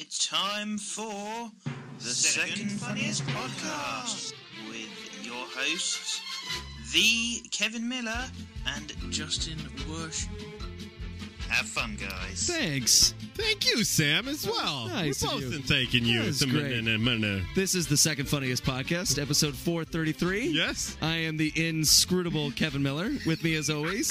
It's time for the Second Funniest Podcast with your hosts, the Kevin Miller and Justin Worsham. Have fun, guys. Thanks. Thank you, Sam, as well. Nice We're of both you. in thanking you. That's great. Yes. This is the Second Funniest Podcast, episode 433. I am the inscrutable Kevin Miller. With me, as always,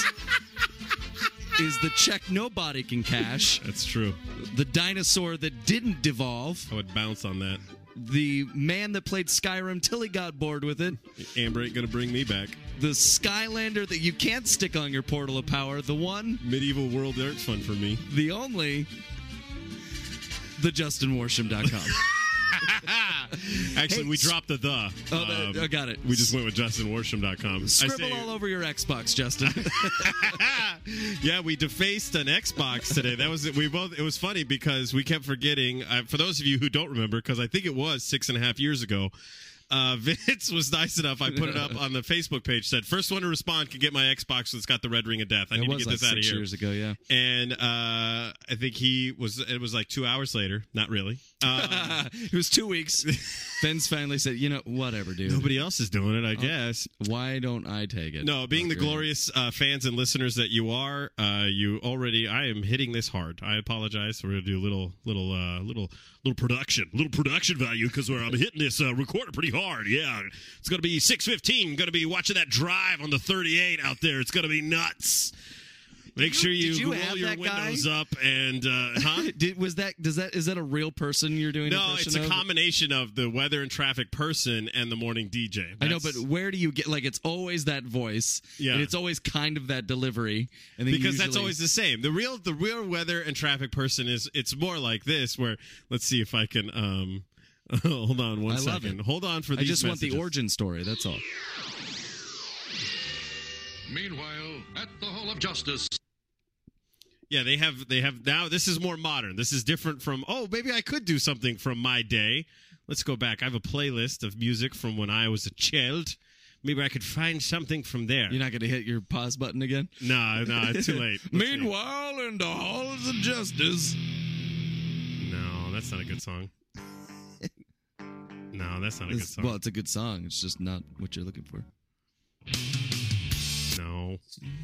is the check nobody can cash. That's true. The dinosaur that didn't devolve. I would bounce on that. The man that played Skyrim till he got bored with it. Amber ain't going to bring me back. The Skylander that you can't stick on your portal of power. The one. Medieval world art's fun for me. The only. The JustinWorsham.com. Actually, we dropped the the. I got it. We just went with JustinWorsham.com. Scribble all over your Xbox, Justin. Yeah, we defaced an Xbox today. That was it. It was funny because we kept forgetting. For those of you who don't remember, because I think it was 6.5 years ago. Vince was nice enough. I put it up on the Facebook page. Said first one to respond can get my Xbox that's got the red ring of death. I need to get this out of here. 6 years ago, yeah. And I think it was like 2 hours later. Not really. It was 2 weeks. Vince finally said, whatever, dude. Nobody else is doing it, I guess. Why don't I take it? No, being the glorious fans and listeners that you are, I am hitting this hard. I apologize. We're going to do a little production value because I'm hitting this recorder pretty hard. Yeah, it's going to be 6:15. Going to be watching that drive on the 38 out there. It's going to be nuts. Make sure you roll your windows up and is that a real person you're doing? No, it's a combination of the weather and traffic person and the morning DJ. I know, but where do you get it's always that voice? Yeah, and it's always kind of that delivery. And then because that's always the same. The real weather and traffic person it's more like this. Where let's see if I can. Hold on one second. Hold on for these. I just messages. want the origin story. That's all. Meanwhile, at the Hall of Justice. Yeah, they have now. This is more modern. This is different from. Oh, maybe I could do something from my day. Let's go back. I have a playlist of music from when I was a child. Maybe I could find something from there. You're not going to hit your pause button again? No, it's too late. Meanwhile, in the halls of justice. No, that's not a good song. No, that's not a good song. Well, it's a good song. It's just not what you're looking for. No.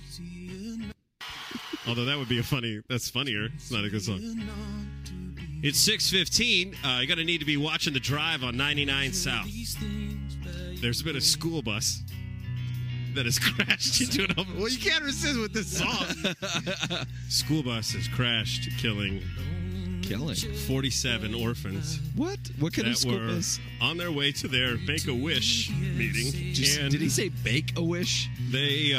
Although that would be that's funnier. It's not a good song. It's 6:15. You're going to need to be watching the drive on 99 South. There's been a school bus that has crashed into an open. Well, you can't resist with this song. School bus has crashed, killing 47 orphans. What kind of school bus? On their way to their Make-A-Wish meeting. Did he say Bake-A-Wish? They,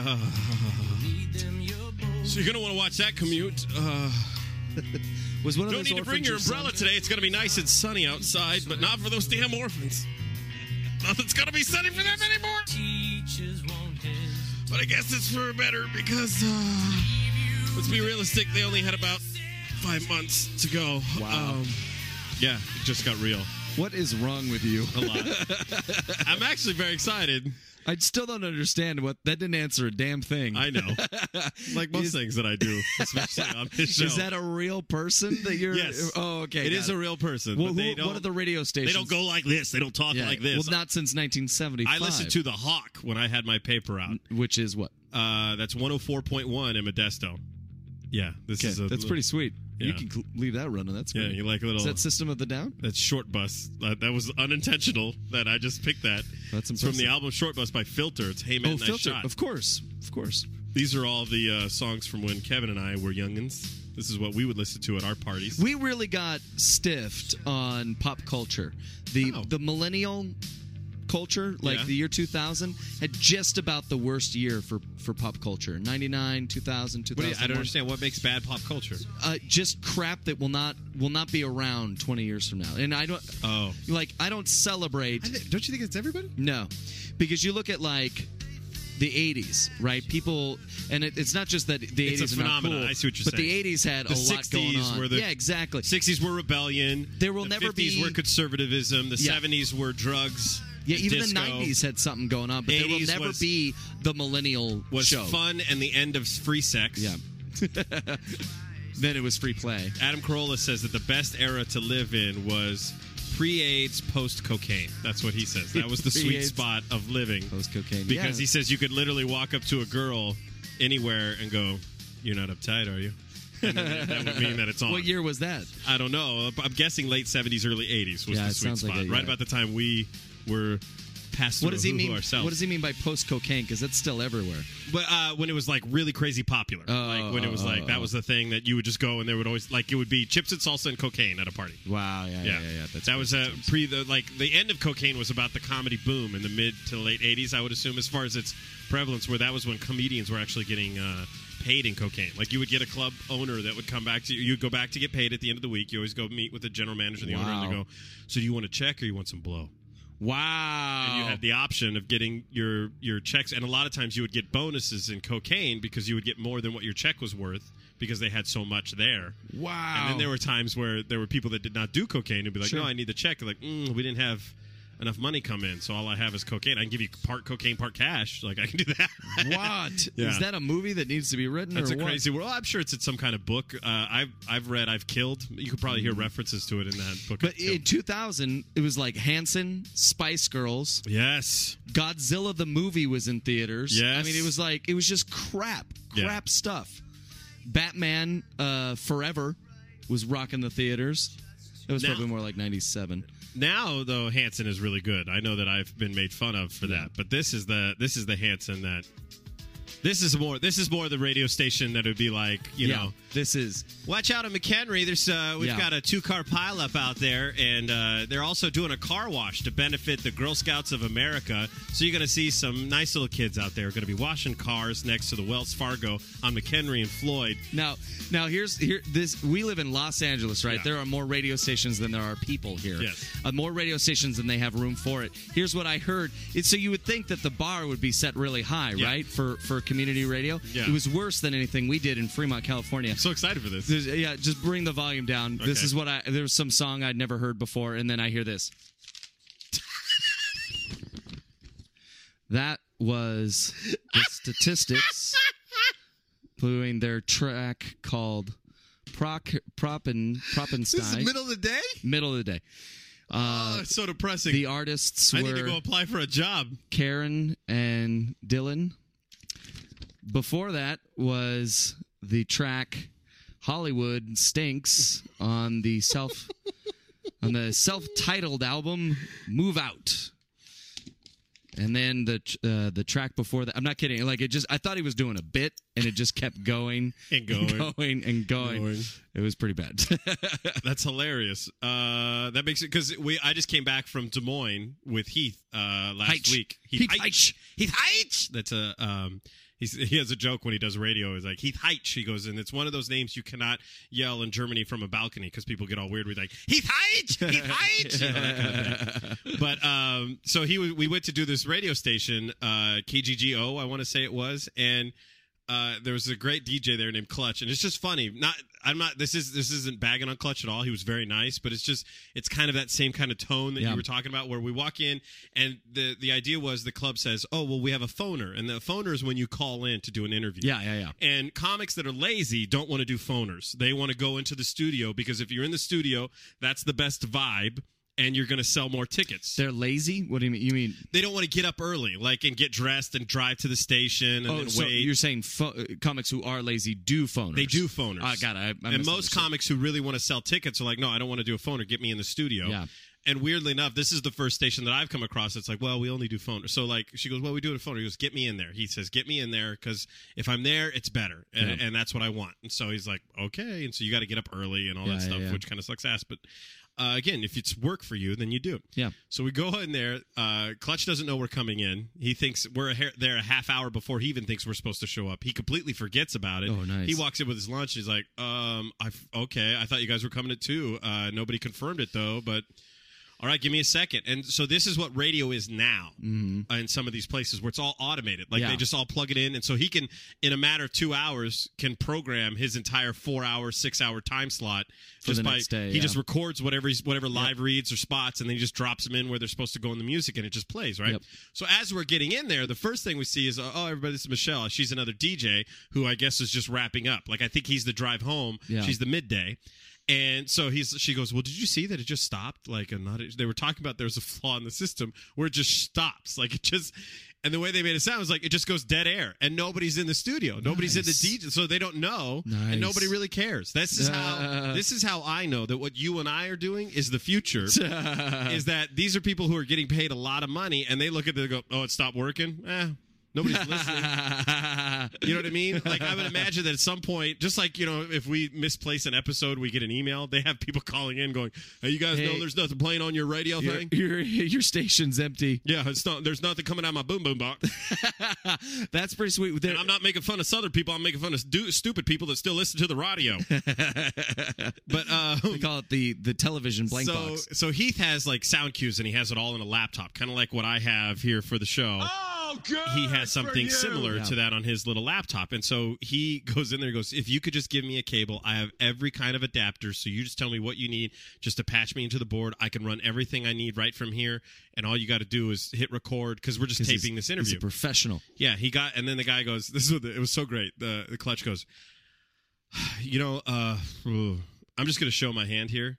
so you're going to want to watch that commute. Was one of Don't those need to bring your umbrella today. It's going to be nice and sunny outside, but not for those damn orphans. Nothing's going to be sunny for them anymore. But I guess it's for better because, let's be realistic, they only had about 5 months to go. Wow. Yeah, it just got real. What is wrong with you? A lot. I'm actually very excited. I still don't understand that didn't answer a damn thing. I know. Like most things that I do, especially on this show. Is that a real person that you're... Yes. Oh, okay. It is a real person. Well, but what are the radio stations? They don't go like this. They don't talk like this. Well, not since 1975. I listened to The Hawk when I had my paper out. Which is what? That's 104.1 in Modesto. Yeah. That's pretty sweet. Yeah. You can leave that running. That's great. Yeah, you like a little... Is that System of the Down? That's Short Bus. That was unintentional that I just picked that. That's impressive. It's from the album Short Bus by Filter. It's Hey Man, Nice Filter. Shot. Of course. These are all the songs from when Kevin and I were youngins. This is what we would listen to at our parties. We really got stiffed on pop culture. The millennial culture, like the year 2000, had just about the worst year for pop culture. 99, 2000, 2001. I don't understand. What makes bad pop culture? Just crap that will not be around 20 years from now. And I don't... Oh. I don't celebrate... Don't you think it's everybody? No. Because you look at, the 80s, right? People... And it's not just that the 80s are not cool. I see what you're saying. But the 80s had a lot going on. Yeah, exactly. 60s were rebellion. There will never be... The 50s were conservatism. The 70s were drugs. Yeah, even disco. the 90s had something going on, but there will never be the millennial show. Was fun and the end of free sex. Yeah. then it was free play. Adam Carolla says that the best era to live in was pre-AIDS, post-cocaine. That's what he says. That was the sweet spot of living. Post-cocaine. Because he says you could literally walk up to a girl anywhere and go, "You're not uptight, are you?" And then that would mean that it's on. What year was that? I don't know. I'm guessing late 70s, early 80s was the sweet spot. Right about the time we were past what does he mean? ourselves. What does he mean by post-cocaine? Because it's still everywhere. But when it was like really crazy popular, like when it was like that was the thing that you would just go and there would always like it would be chips and salsa and cocaine at a party. Wow, yeah. That was the end of cocaine was about the comedy boom in the mid to late 80s. I would assume as far as its prevalence, where that was when comedians were actually getting paid in cocaine. Like you would get a club owner that would come back to you. You'd go back to get paid at the end of the week. You always go meet with the general manager and the owner, and they go, "So do you want a check or you want some blow?" Wow. And you had the option of getting your checks. And a lot of times you would get bonuses in cocaine because you would get more than what your check was worth because they had so much there. Wow. And then there were times where there were people that did not do cocaine and be like, "No, I need the check." They're like, "We didn't have enough money come in, so all I have is cocaine. I can give you part cocaine, part cash. Like, I can do that." What? Yeah. Is that a movie that needs to be written? That's or a what? crazy world. I'm sure it's in some kind of book. I've read I've Killed. You could probably hear references to it in that book. But in 2000, it was like Hanson, Spice Girls. Yes. Godzilla the movie was in theaters. Yes. I mean, it was just crap stuff. Batman Forever was rocking the theaters. It was probably more like 97. Now, though, Hanson is really good. I know that I've been made fun of for that, but this is the Hanson that. This is more the radio station that would be like, you know. This is. Watch out in McHenry. We've got a 2-car pileup out there, and they're also doing a car wash to benefit the Girl Scouts of America. So you're going to see some nice little kids out there going to be washing cars next to the Wells Fargo on McHenry and Floyd. Now we live in Los Angeles, right? Yeah. There are more radio stations than there are people here. Yes. More radio stations than they have room for it. Here's what I heard. So you would think that the bar would be set really high, right? For community radio. Yeah. It was worse than anything we did in Fremont, California. I'm so excited for this. Just bring the volume down. Okay. This is what there was some song I'd never heard before, and then I hear this. That was the Statistics doing their track called Proppenstein. This is middle of the day? Middle of the day. It's so depressing. The artists were... I need to go apply for a job. Karen and Dylan. Before that was the track Hollywood Stinks on the self-titled album Move Out. And then the track before that, I'm not kidding. Like I thought he was doing a bit, and it just kept going and going and going. It was pretty bad. That's hilarious. That makes it because I just came back from Des Moines with Heath last week. Heath Heitch. That's a he has a joke when he does radio. He's like, Heath Heitch. He goes, and it's one of those names you cannot yell in Germany from a balcony because people get all weird. We're like, Heath Heitch! Heath Heitch! You know, that kind of thing. But so we went to do this radio station, KGGO, I want to say it was, and there was a great DJ there named Clutch, and it's just funny. This isn't bagging on Clutch at all. He was very nice, but it's kind of that same kind of tone that you were talking about, where we walk in, and the idea was the club says, "Oh, well, we have a phoner," and the phoner is when you call in to do an interview. Yeah. And comics that are lazy don't want to do phoners. They want to go into the studio because if you're in the studio, that's the best vibe. And you're going to sell more tickets. They're lazy? What do you mean? You mean they don't want to get up early, and get dressed and drive to the station and then so wait. You're saying comics who are lazy do phoners? They do phoners. I got it. And most comics who really want to sell tickets are like, "No, I don't want to do a phoner. Get me in the studio." Yeah. And weirdly enough, this is the first station that I've come across that's like, "Well, we only do phoners." So she goes, "Well, we do it a phoner." He goes, "Get me in there." He says, "Get me in there because if I'm there, it's better, and that's what I want." And so he's like, "Okay." And so you got to get up early and all that stuff, which kind of sucks ass, but. Again, if it's work for you, then you do it. Yeah. So we go in there. Clutch doesn't know we're coming in. He thinks we're there a half hour before he even thinks we're supposed to show up. He completely forgets about it. Oh, nice. He walks in with his lunch. And he's like, okay, I thought you guys were coming at 2. Nobody confirmed it, though, but all right, give me a second. And so this is what radio is now in some of these places where it's all automated. Like they just all plug it in. And so he can, in a matter of 2 hours, can program his entire 4-hour, 6-hour time slot for the next day. He just records whatever live reads or spots, and then he just drops them in where they're supposed to go in the music, and it just plays, right? Yep. So as we're getting in there, the first thing we see is, oh, everybody, this is Michelle. She's another DJ who I guess is just wrapping up. Like, I think he's the drive home. Yeah. She's the midday. And so she goes, well, did you see that it just stopped? Like, they were talking about there's a flaw in the system where it just stops. Like, it just, and the way they made it sound was like it just goes dead air, and nobody's in the studio, nobody's in the DJ, so they don't know, and nobody really cares. This is how I know that what you and I are doing is the future. Is that these are people who are getting paid a lot of money, and they look at it and go, oh, it stopped working. Nobody's listening. You know what I mean? Like, I would imagine that at some point, just like, if we misplace an episode, we get an email. They have people calling in going, hey, you guys know there's nothing playing on your radio thing? Your station's empty. Yeah, there's nothing coming out of my boom boom box. That's pretty sweet. And I'm not making fun of Southern people. I'm making fun of stupid people that still listen to the radio. But we call it the television blank box. So Heath has like sound cues, and he has it all in a laptop, kind of like what I have here for the show. Oh, good. He has something similar to that on his little laptop. And so he goes in there and goes, if you could just give me a cable, I have every kind of adapter. So you just tell me what you need just to patch me into the board. I can run everything I need right from here. And all you got to do is hit record because we're just taping this interview. He's a professional. Yeah, and then the guy goes, it was so great. The clutch goes, I'm just going to show my hand here.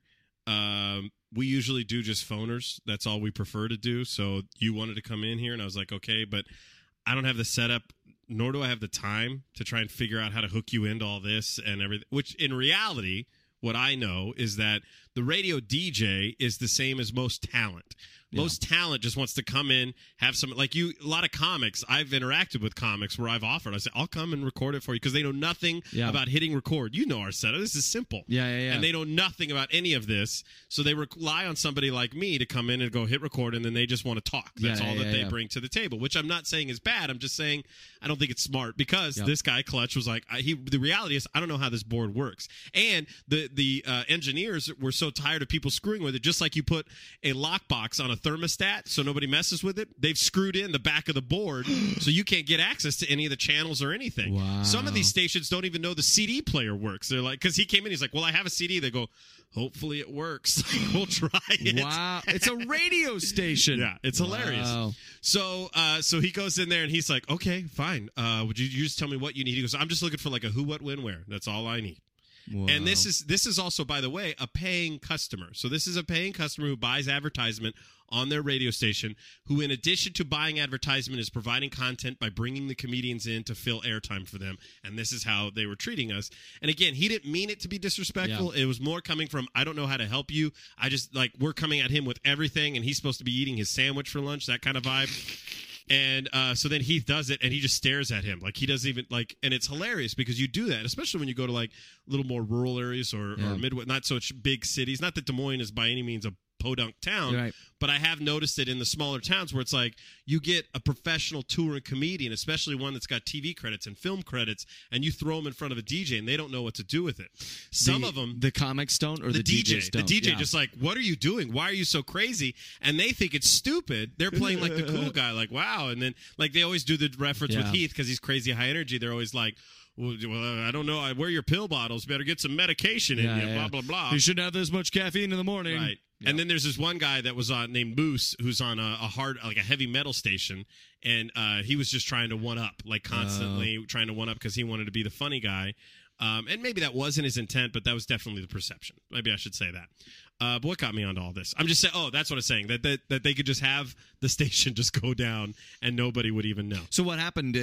We usually do just phoners. That's all we prefer to do. So you wanted to come in here, and I was like, okay, but I don't have the setup, nor do I have the time to try and figure out how to hook you into all this and everything. Which, in reality, what I know is that the radio DJ is the same as most talent. Most talent just wants to come in, have some, like a lot of comics. I've interacted with comics where I've offered. I say, I'll come and record it for you because they know nothing about hitting record. You know our setup. This is simple. Yeah. And they know nothing about any of this. So they rely on somebody like me to come in and go hit record, and then they just want to talk. That's all that they bring to the table, which I'm not saying is bad. I'm just saying I don't think it's smart because this guy, Clutch, was like, the reality is I don't know how this board works. And the engineers were so tired of people screwing with it, just like you put a lockbox on a thermostat so nobody messes with it. They've screwed in the back of the board so you can't get access to any of the channels or anything. Wow. Some of these stations don't even know the CD player works. They're like, because he came in, he's like, well, I have a CD. They go, hopefully it works. We'll try it. Wow. It's a radio station. Yeah, it's hilarious. So he goes in there and he's like, okay, fine. Would you just tell me what you need? He goes, I'm just looking for like a who, what, when, where. That's all I need. Wow. And this is also, by the way, a paying customer. So this is a paying customer who buys advertisement on their radio station, who in addition to buying advertisement is providing content by bringing the comedians in to fill airtime for them. And this is how they were treating us. And again, he didn't mean it to be disrespectful. It was more coming from, I don't know how to help you. I just, like, we're coming at him with everything, and he's supposed to be eating his sandwich for lunch, that kind of vibe. And so then Heath does it, and he just stares at him. Like, he doesn't even, like, and it's hilarious because you do that, especially when you go to, like, a little more rural areas or Midwest, not so big cities. Not that Des Moines is by any means a podunk town, but I have noticed it in the smaller towns where it's like you get a professional touring comedian, especially one that's got TV credits and film credits, and you throw them in front of a DJ and they don't know what to do with it. Some of them, the comics don't, or the DJs don't. The DJ just like, what are you doing? Why are you so crazy? And they think it's stupid. They're playing like the cool guy, like, wow. And then like they always do the reference with Heath because he's crazy high energy. They're always like, well, I don't know. I wear your pill bottles. Better get some medication in you. Blah blah blah. You shouldn't have this much caffeine in the morning. Right. Yep. And then there's this one guy that was named Moose, who's on a heavy metal station, and he was just trying to one up, like constantly trying to one up because he wanted to be the funny guy. And maybe that wasn't his intent, but that was definitely the perception. Maybe I should say that. But what got me onto all this? I'm just saying, that's what I'm saying, that they could just have the station just go down and nobody would even know. So what happened?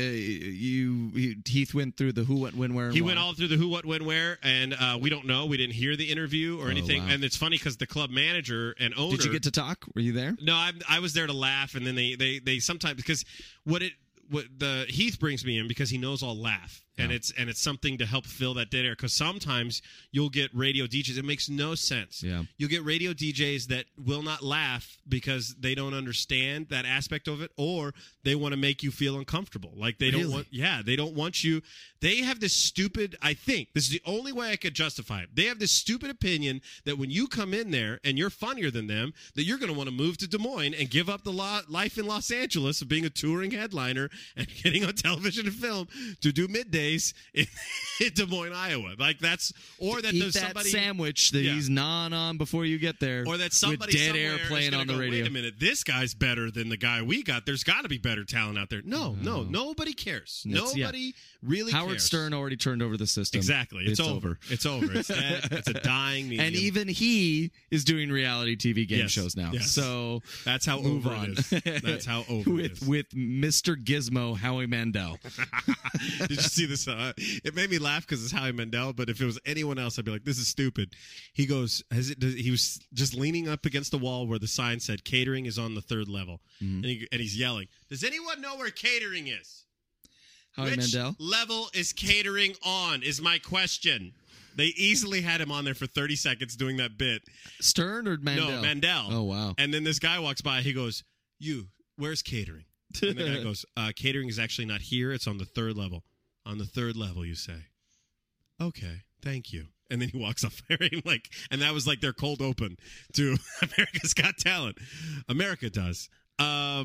Heath went through the who, what, when, where, and He why. went all through the who, what, when, where, and we don't know. We didn't hear the interview or anything. Wow. And it's funny because the club manager and owner... Did you get to talk? Were you there? No, I was there to laugh, and then they sometimes... Because what the Heath brings me in because he knows I'll laugh. and it's something to help fill that dead air. Because sometimes you'll get radio DJs. It makes no sense. Yeah. You'll get radio DJs that will not laugh because they don't understand that aspect of it, or they want to make you feel uncomfortable. Like they don't want. Yeah, they don't want you. They have this stupid. I think this is the only way I could justify it. They have this stupid opinion that when you come in there and you're funnier than them, that you're going to want to move to Des Moines and give up the life in Los Angeles of being a touring headliner and getting on television and film to do middays in Des Moines, Iowa. Like that's, or that eat there's that somebody sandwich that he's gnawing on before you get there, or that somebody with dead air somewhere playing is gonna on the go, radio. Wait a minute, this guy's better than the guy we got. There's got to be better talent out there. No, nobody cares. Nobody really Howard cares. Stern already turned over the system. Exactly. It's over. It's over. It's dead. It's a dying medium. And even he is doing reality TV game shows now. Yes. So that's how move over on. it is. That's how over it is. With Mr. Gizmo, Howie Mandel. Did you see this? It made me laugh because it's Howie Mandel, but if it was anyone else, I'd be like, this is stupid. He goes, he was just leaning up against the wall where the sign said catering is on the 3rd level. And he's yelling, does anyone know where catering is? Howie Which Mandel? level is catering on is my question. They easily had him on there for 30 seconds doing that bit. Stern or Mandel? No, Mandel. Oh, wow. And then this guy walks by. He goes, where's catering? And the guy goes, catering is actually not here. It's on the 3rd level. On the 3rd level, you say. Okay, thank you. And then he walks off there, and that was like their cold open to America's Got Talent. America does. I'll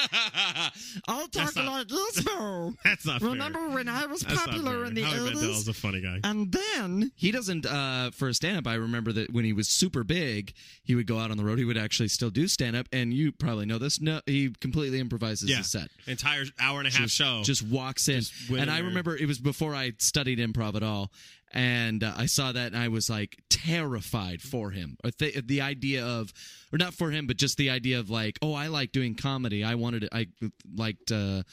talk like Gizmo. That's not fair. Remember when I was popular in the Howie 80s? Mandel's a funny guy. And then he doesn't, for a stand-up, I remember that when he was super big, he would go out on the road. He would actually still do stand-up, and you probably know this. No, he completely improvises his set. Entire hour and a half show. Just walks in. And I remember it was before I studied improv at all, and I saw that, and I was like terrified for him. The idea of, or not for him, but just the idea of like, oh, I like doing comedy. I liked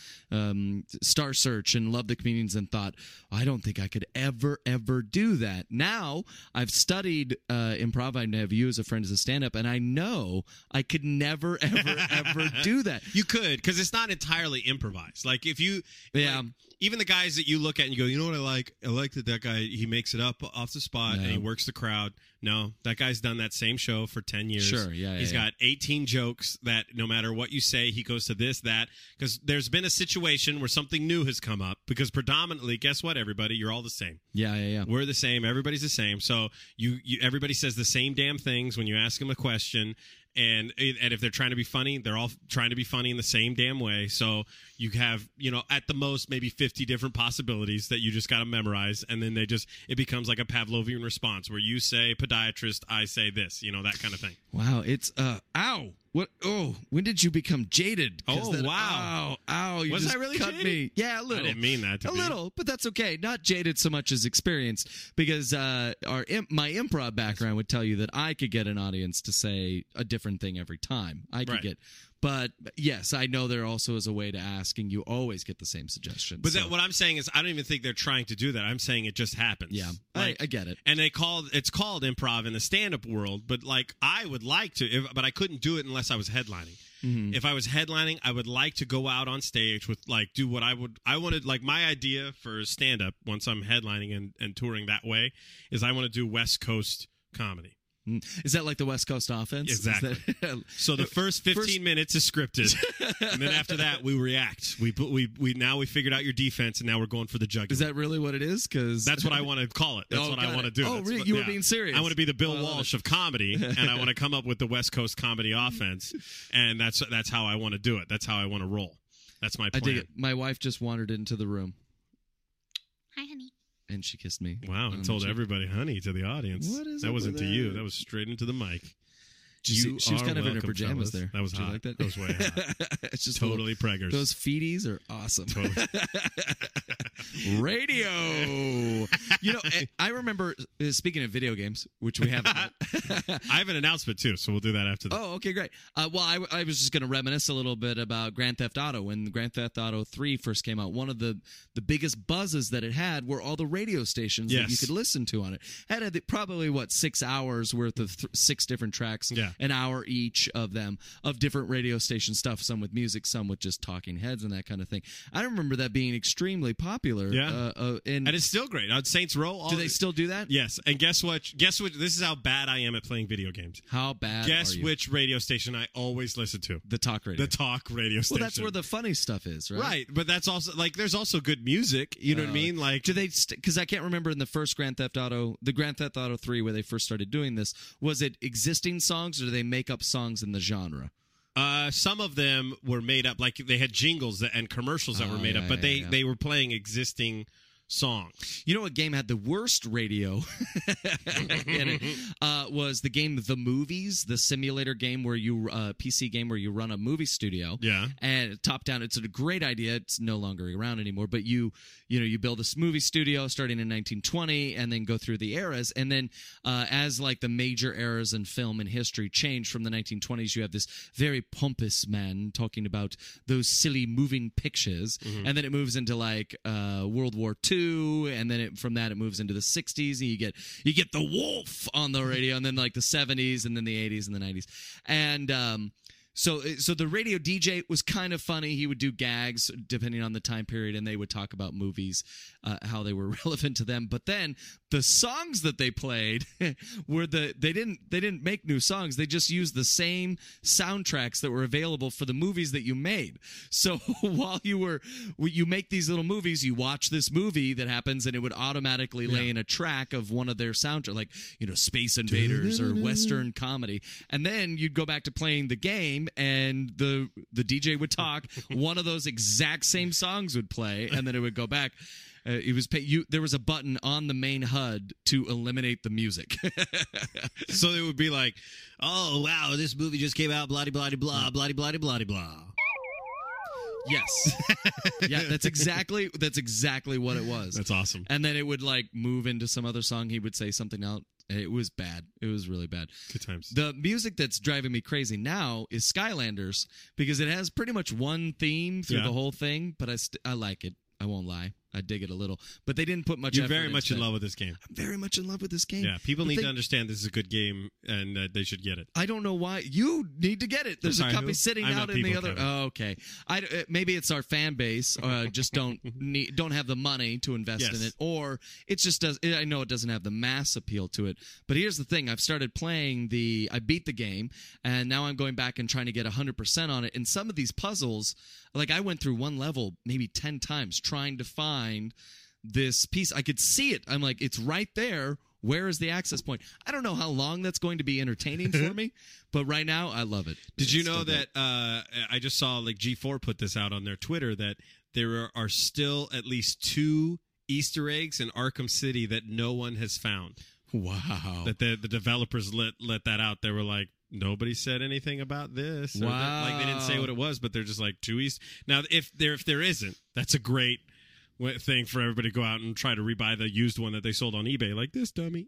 Star Search and loved the comedians, and thought, I don't think I could ever do that. Now I've studied improv. I have you as a friend as a stand-up, and I know I could never ever do that. You could, because it's not entirely improvised. Like if you, even the guys that you look at and you go, you know what I like? I like that guy, he makes it up off the spot and he works the crowd. No, that guy's done that same show for 10 years. Sure, yeah. He's got 18 jokes that no matter what you say, he goes to this, that. Because there's been a situation where something new has come up. Because predominantly, guess what, everybody? You're all the same. Yeah. We're the same. Everybody's the same. So everybody says the same damn things when you ask them a question. And if they're trying to be funny, they're all trying to be funny in the same damn way. So you have, at the most, maybe 50 different possibilities that you just got to memorize. And then it becomes like a Pavlovian response where you say podiatrist, I say this, that kind of thing. Wow. It's, ow. What? Oh, when did you become jaded? Oh, wow. Ow. You was just I really cut jaded? me. Yeah, a little. I didn't mean that to be. A little, but that's okay. Not jaded so much as experienced, because my improv background would tell you that I could get an audience to say a different thing every time. I could get. But yes, I know there also is a way to ask, and you always get the same suggestions. But what I'm saying is, I don't even think they're trying to do that. I'm saying it just happens. Yeah, I get it. And it's called improv in the stand-up world. But like, I would like to, but I couldn't do it unless I was headlining. Mm-hmm. If I was headlining, I would like to go out on stage with do what I wanted. Like my idea for stand-up, once I'm headlining and touring that way, is I want to do West Coast comedy. Is that like the West Coast offense? Exactly. So the first 15 minutes is scripted, and then after that we react. We figured out your defense, and now we're going for the jugular. Is that really what it is? Because that's what I want to call it. That's what I want to do. Oh, really? You were being serious. I want to be the Bill Walsh of comedy, and I want to come up with the West Coast comedy offense, and that's how I want to do it. That's how I want to roll. That's my plan. I dig it. My wife just wandered into the room. Hi, honey. And she kissed me. Wow, and told everybody honey to the audience. What is that wasn't to you. That was straight into the mic. She was kind of in her pajamas fellas. there. That was Did hot. You like that? That was way hot. It's just totally preggers. Those feeties are awesome. Totally. Radio. I remember, speaking of video games, which we haven't. I have an announcement too, so we'll do that after this. Oh, okay, great. Well, I was just going to reminisce a little bit about Grand Theft Auto. When Grand Theft Auto 3 first came out, one of the biggest buzzes that it had were all the radio stations that you could listen to on it. It had probably, 6 hours worth of 6 different tracks. Yeah. an hour each of them, of different radio station stuff, some with music, some with just talking heads and that kind of thing. I remember that being extremely popular. Yeah. And it's still great. On Saints Row. Do they still do that? Yes. And guess what? This is how bad I am at playing video games. How bad Guess are you? which radio station I always listen to? The talk radio. The talk radio station. Well, that's where the funny stuff is, right? Right. But that's also, like, there's also good music. You know what I mean? Like, do they? Because I can't remember in the first Grand Theft Auto 3, where they first started doing this. Was it existing songs, or do they make up songs in the genre? Some of them were made up, like they had jingles and commercials that were made up, but they were playing existing songs. You know what game had the worst radio in it? Was the game The Movies, the simulator game where you PC game where you run a movie studio. Yeah. And top down, it's a great idea. It's no longer around anymore, but you build this movie studio starting in 1920 and then go through the eras, and then as like the major eras in film and history change from the 1920s, you have this very pompous man talking about those silly moving pictures, and then it moves into like World War II, and then from that it moves into the 60s, and you get the wolf on the radio, and then like the 70s, and then the 80s and the 90s, and so the radio DJ was kind of funny. He would do gags depending on the time period, and they would talk about movies, how they were relevant to them. But then the songs that they played were they didn't make new songs. They just used the same soundtracks that were available for the movies that you made. So while you make these little movies, you watch this movie that happens, and it would automatically lay in a track of one of their soundtracks, like Space Invaders or Western comedy, and then you'd go back to playing the game. And the DJ would talk. One of those exact same songs would play, and then it would go back. There was a button on the main HUD to eliminate the music. So it would be like, oh wow, this movie just came out, blah blah blah blah blah blah blah blah. Yes. Yeah, that's exactly what it was. That's awesome. And then it would like move into some other song. He would say something else. It was bad. It was really bad. Good times. The music that's driving me crazy now is Skylanders, because it has pretty much one theme through the whole thing, but I like it. I won't lie. I dig it a little. But they didn't put much effort into it. You're very much in love with this game. I'm very much in love with this game. Yeah, people need to understand this is a good game, and they should get it. I don't know why. You need to get it. There's a copy sitting out in the other... Oh, okay. Maybe it's our fan base just don't have the money to invest in it, or it just does... I know it doesn't have the mass appeal to it, but here's the thing. I've started playing I beat the game, and now I'm going back and trying to get 100% on it, and some of these puzzles... Like, I went through one level maybe 10 times trying to find this piece. I could see it. I'm like, it's right there. Where is the access point? I don't know how long that's going to be entertaining for me, but right now, I love it. Did you know that I just saw, like, G4 put this out on their Twitter, that there are still at least 2 Easter eggs in Arkham City that no one has found? Wow. That the developers let that out. They were like, nobody said anything about this. Wow. Like, they didn't say what it was, but they're just like 2 East. Now, if there isn't, that's a great thing for everybody to go out and try to rebuy the used one that they sold on eBay, like this dummy.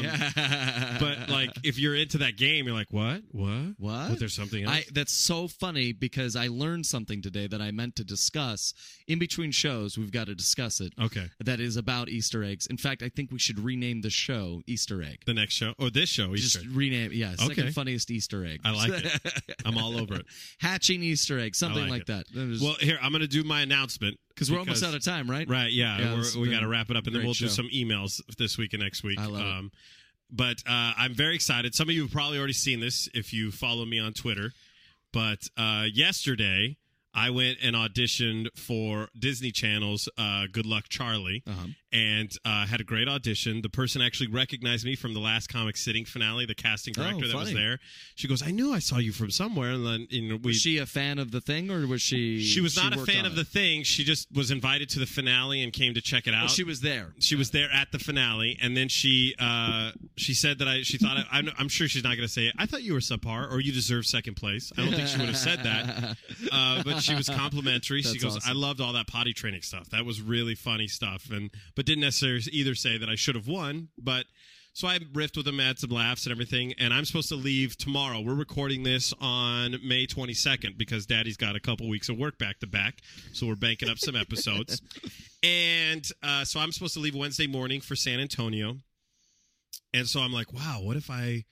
But like, if you're into that game, you're like, what? But there's something else. That's so funny, because I learned something today that I meant to discuss in between shows. We've got to discuss it. Okay. That is about Easter eggs. In fact, I think we should rename the show Easter Egg. The next show, or this show, Easter Just rename, second funniest Easter egg. I like it. I'm all over it. Hatching Easter egg, something like that. Well, here, I'm going to do my announcement. Because we're almost out of time, right? Right, yeah. We got to wrap it up, and then we'll do some emails this week and next week. I love it. But I'm very excited. Some of you have probably already seen this if you follow me on Twitter. But yesterday, I went and auditioned for Disney Channel's Good Luck Charlie, and had a great audition. The person actually recognized me from the last Comic Sitting finale, the casting director that was there. She goes, I knew I saw you from somewhere. And then, was she a fan of the thing, or was she... She was not a fan of the thing. She just was invited to the finale and came to check it out. Well, she was there. She was there at the finale, and then she said that she thought... I'm sure she's not going to say it. I thought you were subpar, or you deserve second place. I don't think she would have said that. But she was complimentary. She goes, awesome. I loved all that potty training stuff. That was really funny stuff. But didn't necessarily either say that I should have won. But so I riffed with them, had some laughs and everything. And I'm supposed to leave tomorrow. We're recording this on May 22nd because Daddy's got a couple weeks of work back to back. So we're banking up some episodes. And so I'm supposed to leave Wednesday morning for San Antonio. And so I'm like, wow, what if I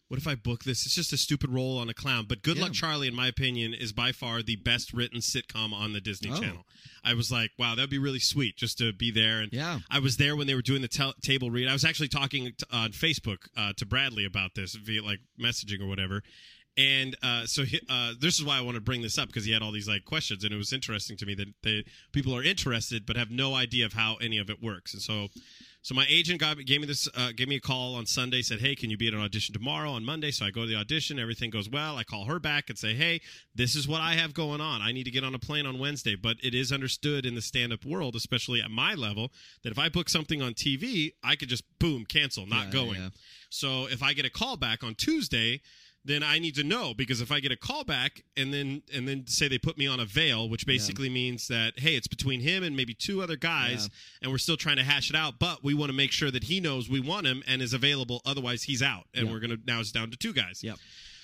what if I book this? It's just a stupid role on a clown. But Good Luck Charlie, in my opinion, is by far the best written sitcom on the Disney Channel. I was like, wow, that'd be really sweet just to be there. And I was there when they were doing the table read. I was actually talking on Facebook to Bradley about this via like messaging or whatever. And so this is why I want to bring this up, because he had all these like questions, and it was interesting to me that people are interested but have no idea of how any of it works. And so my agent gave me a call on Sunday, said, hey, can you be at an audition tomorrow on Monday? So I go to the audition. Everything goes well. I call her back and say, hey, this is what I have going on. I need to get on a plane on Wednesday. But it is understood in the stand-up world, especially at my level, that if I book something on TV, I could just, boom, cancel, not going. Yeah. So if I get a call back on Tuesday, then I need to know, because if I get a call back and then say they put me on a veil, which basically means that, hey, it's between him and maybe two other guys, and we're still trying to hash it out, but we want to make sure that he knows we want him and is available. Otherwise, he's out, and we're gonna now it's down to two guys. Yep.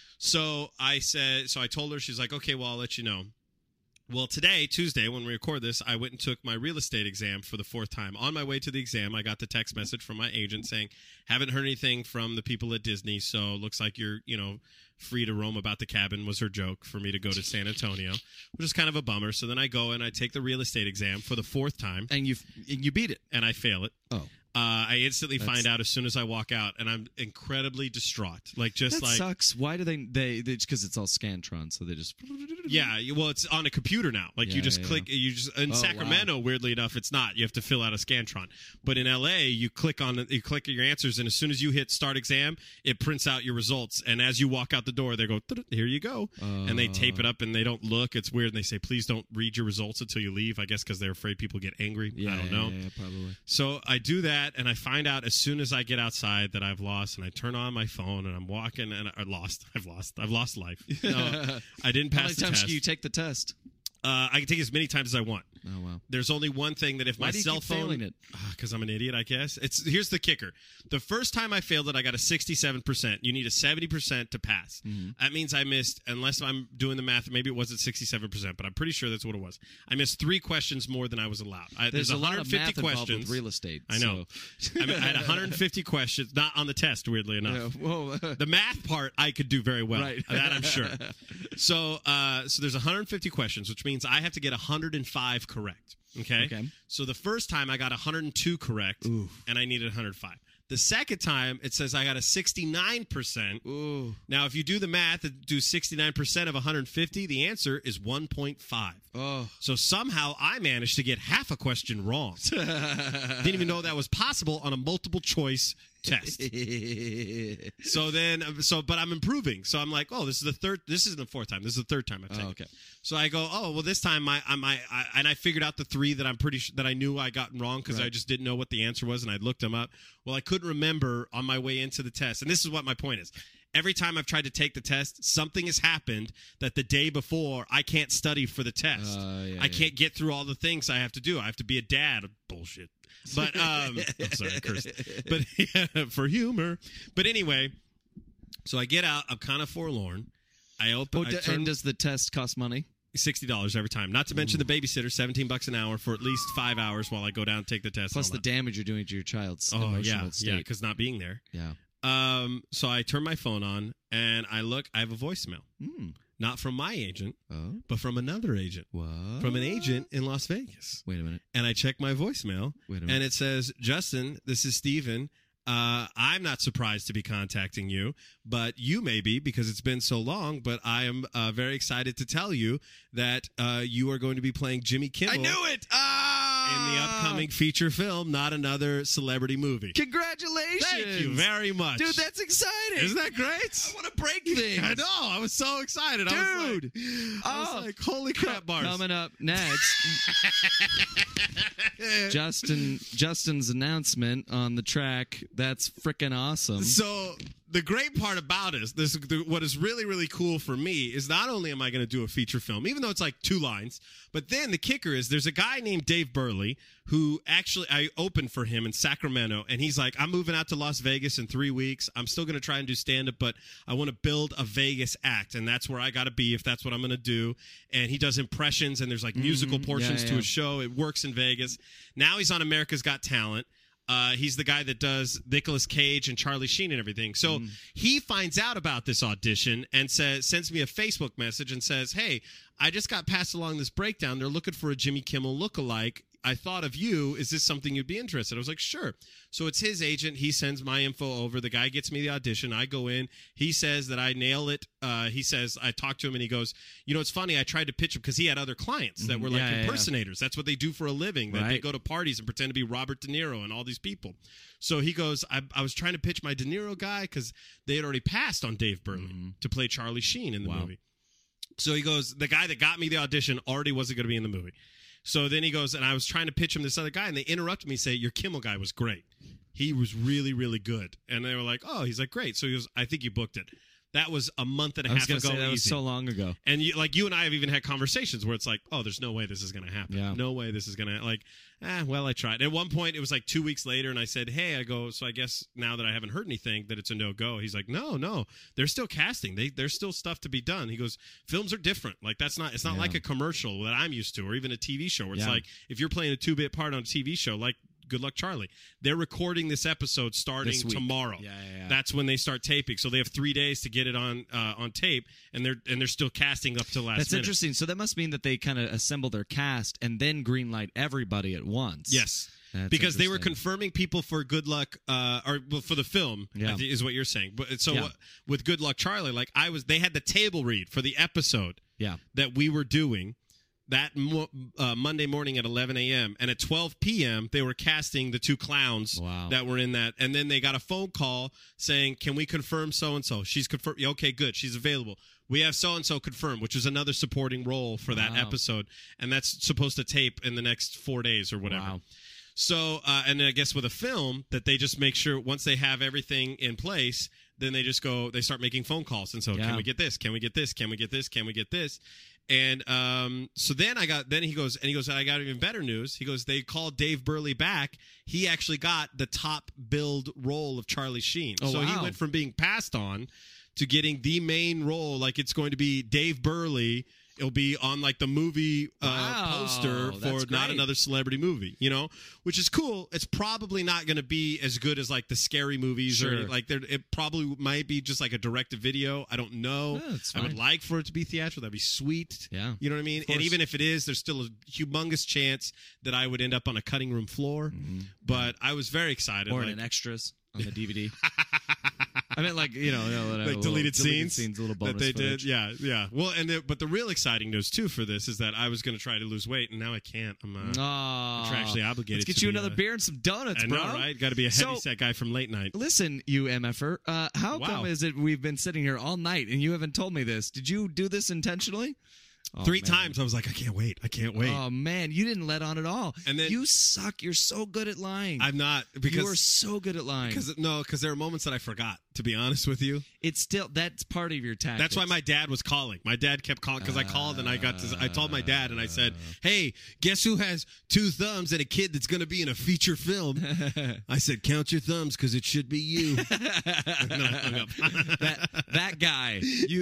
So I told her, she's like, okay, well, I'll let you know. Well, today, Tuesday, when we record this, I went and took my real estate exam for the 4th time. On my way to the exam, I got the text message from my agent saying, haven't heard anything from the people at Disney, so looks like you're, free to roam about the cabin, was her joke for me to go to San Antonio, which is kind of a bummer. So then I go and I take the real estate exam for the 4th time. And you beat it. And I fail it. Oh. I instantly find out as soon as I walk out, and I'm incredibly distraught. That sucks. Why do they because it's all Scantron, so they just... Yeah, well, it's on a computer now. You just click. You just in Sacramento, weirdly enough, it's not. You have to fill out a Scantron. But in LA, you click your answers, and as soon as you hit start exam, it prints out your results. And as you walk out the door, they go, here you go, and they tape it up, and they don't look. It's weird. And they say, please don't read your results until you leave. I guess because they're afraid people get angry. I don't know. Yeah, probably. So I do that, and I find out as soon as I get outside that I've lost, and I turn on my phone, and I'm walking, and I've lost life. No, I didn't pass the test. Can you take the test? I can take as many times as I want. Oh, wow. There's only one thing that if my cell phone... failing it? Because I'm an idiot, I guess. Here's the kicker. The first time I failed it, I got a 67%. You need a 70% to pass. Mm-hmm. That means I missed, unless I'm doing the math, maybe it wasn't 67%, but I'm pretty sure that's what it was. I missed 3 questions more than I was allowed. There's a lot of math involved with real estate. I know. So. I had 150 questions, not on the test, weirdly enough. Yeah, the math part I could do very well. Right. That I'm sure. So there's 150 questions, which means I have to get 105 correct. Okay. So the first time I got 102 correct, and I needed 105. The second time, it says I got a 69%. Ooh. Now, if you do the math and do 69% of 150, the answer is 1.5. Oh. So somehow I managed to get half a question wrong. Didn't even know that was possible on a multiple choice test. But I'm improving. So I'm like, oh, this isn't the 4th time. This is the 3rd time I've taken. Okay. So I go, oh, well, this time I figured out the 3 that I'm pretty sure that I knew I got wrong because I just didn't know what the answer was, and I looked them up. Well, I couldn't remember on my way into the test. And this is what my point is. Every time I've tried to take the test, something has happened that the day before I can't study for the test. I can't get through all the things I have to do. I have to be a dad. Bullshit. But I'm sorry, I cursed. But yeah, for humor. But anyway, so I get out. I'm kind of forlorn. And does the test cost money? $60 every time. Not to mention the babysitter, $17 an hour for at least 5 hours while I go down and take the test. Plus the damage you're doing to your child's emotional state. Yeah, because not being there. Yeah. So I turn my phone on and I look. I have a voicemail. Not from my agent, but from another agent. What? From an agent in Las Vegas. Wait a minute. And I check my voicemail. Wait a minute. And it says, Justin, this is Steven. I'm not surprised to be contacting you, but you may be because it's been so long. But I am very excited to tell you that you are going to be playing Jimmy Kimmel. I knew it! In the upcoming feature film, Not Another Celebrity Movie. Congratulations! Thank you very much. Dude, that's exciting. Isn't that great? I want to break things. I know. I was so excited. Dude. I was like, holy crap, bars. Coming up next, Justin's announcement on the track. That's freaking awesome. So the great part about it, what is really, really cool for me is not only am I going to do a feature film, even though it's like 2 lines, but then the kicker is there's a guy named Dave Burley who actually I opened for him in Sacramento, and he's like, I'm moving out to Las Vegas in 3 weeks. I'm still going to try and do stand-up, but I want to build a Vegas act, and that's where I got to be if that's what I'm going to do. And he does impressions, and there's like musical portions to his show. It works in Vegas. Now he's on America's Got Talent. He's the guy that does Nicolas Cage and Charlie Sheen and everything. So he finds out about this audition and sends me a Facebook message and says, hey, I just got passed along this breakdown. They're looking for a Jimmy Kimmel lookalike. I thought of you. Is this something you'd be interested in? I was like, sure. So it's his agent. He sends my info over. The guy gets me the audition. I go in. He says that I nail it. He says, I talked to him and he goes, it's funny. I tried to pitch him because he had other clients that were like impersonators. That's what they do for a living. That they go to parties and pretend to be Robert De Niro and all these people. So he goes, I was trying to pitch my De Niro guy because they had already passed on Dave Burley to play Charlie Sheen in the movie. So he goes, the guy that got me the audition already wasn't going to be in the movie. So then he goes, and I was trying to pitch him this other guy, and they interrupted me, say, your Kimmel guy was great. He was really, really good. And they were like, oh, he's like, great. So he goes, I think you booked it. That was a month and a half ago. That was so long ago. And you and I have even had conversations where it's like, oh, there's no way this is going to happen. Yeah. No way this is going to, well, I tried. At one point, it was like 2 weeks later, and I said, hey, so I guess now that I haven't heard anything, that it's a no-go. He's like, no, they're still casting. There's still stuff to be done. He goes, films are different. Like, it's not like a commercial that I'm used to, or even a TV show where it's like, if you're playing a 2-bit part on a TV show, like, Good Luck Charlie. They're recording this episode starting tomorrow. Yeah. That's when they start taping. So they have 3 days to get it on tape, and they're still casting up to last minute. That's interesting. So that must mean that they kind of assemble their cast and then greenlight everybody at once. Yes. Because they were confirming people for Good Luck, or for the film, is what you're saying. But with Good Luck Charlie, they had the table read for the episode that we were doing that Monday morning at 11 a.m. And at 12 p.m., they were casting the 2 clowns that were in that. And then they got a phone call saying, can we confirm so-and-so? She's confirmed. Okay, good. She's available. We have so-and-so confirmed, which is another supporting role for that episode. And that's supposed to tape in the next 4 days or whatever. Wow. So, and then I guess with a film, that they just make sure once they have everything in place, then they start making phone calls. And so, can we get this? Can we get this? Can we get this? Can we get this? And so then he goes, I got even better news. He goes, they called Dave Burley back. He actually got the top billed role of Charlie Sheen. He went from being passed on to getting the main role. Like, it's going to be Dave Burley. It'll be on like the movie poster for not another celebrity movie, which is cool. It's probably not going to be as good as like the scary movies or like it probably might be just like a direct-to-video. I don't know. Yeah, I would like for it to be theatrical. That'd be sweet. Yeah. You know what I mean? And even if it is, there's still a humongous chance that I would end up on a cutting room floor. Mm-hmm. But I was very excited. Or in an extras on the DVD. I meant like deleted scenes, a little bonus that they footage. did, yeah. Well, but the real exciting news too for this is that I was going to try to lose weight, and now I can't. I'm contractually obligated. Let's get you another beer and some donuts, bro. I know, right? Got to be a heavy set guy from late night. Listen, you MFer, how come is it we've been sitting here all night and you haven't told me this? Did you do this intentionally? 3 times I was like, I can't wait. Oh man, you didn't let on at all. And then you suck. You're so good at lying. I'm not, because you are so good at lying. Because there are moments that I forgot. To be honest with you, that's part of your tactics. That's why my dad was calling. My dad kept calling because I called and I told my dad and I said, "Hey, guess who has 2 thumbs and a kid that's going to be in a feature film?" I said, "Count your thumbs because it should be you." that guy.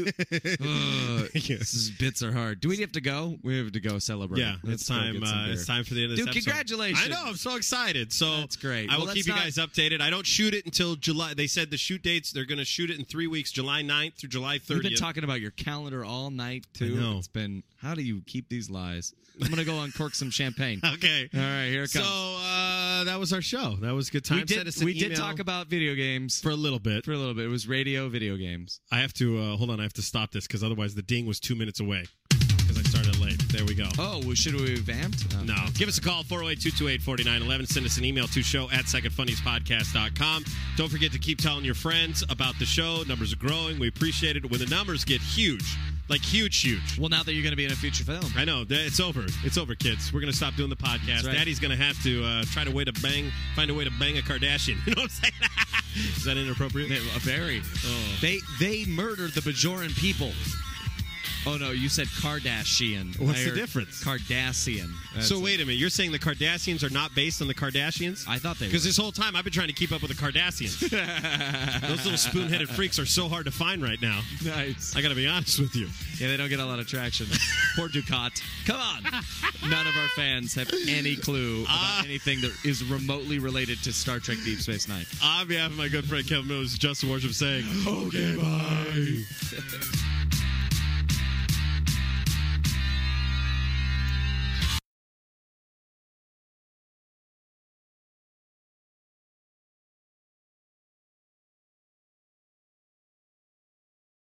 These bits are hard. Do we have to go? We have to go celebrate. Yeah, it's time. It's time for the end of this episode. Congratulations! I know. I'm so excited. So that's great. I will keep you guys updated. I don't shoot it until July. They said the shoot dates. They're going to shoot it in 3 weeks, July 9th through July 30th. You've been talking about your calendar all night, too. I know. It's been, how do you keep these lies? I'm going to go uncork some champagne. Okay. All right, here it comes. So that was our show. That was a good time. We did talk about video games. For a little bit. It was radio video games. I have to, hold on, I have to stop this because otherwise the ding was 2 minutes away. Because I started late. There we go. Oh, well, should we have vamped? Oh, no. Give us a call, 408-228-4911. Send us an email to show@secondfunniestpodcast.com. Don't forget to keep telling your friends about the show. Numbers are growing. We appreciate it. When the numbers get huge, like huge. Well, now that you're going to be in a feature film. I know. It's over. It's over, kids. We're going to stop doing the podcast. Right. Daddy's going to have to find a way to bang a Kardashian. You know what I'm saying? Is that inappropriate? Very. Oh. They murdered the Bajoran people. Oh, no, you said Kardashian. What's the difference? Kardashian. So wait a minute. You're saying the Kardashians are not based on the Kardashians? I thought they were. Because this whole time I've been trying to keep up with the Kardashians. Those little spoon-headed freaks are so hard to find right now. Nice. I got to be honest with you. Yeah, they don't get a lot of traction. Poor Ducat. Come on. None of our fans have any clue about anything that is remotely related to Star Trek Deep Space Nine. On behalf of my good friend Kevin Mills, Justin Worship saying, okay, bye.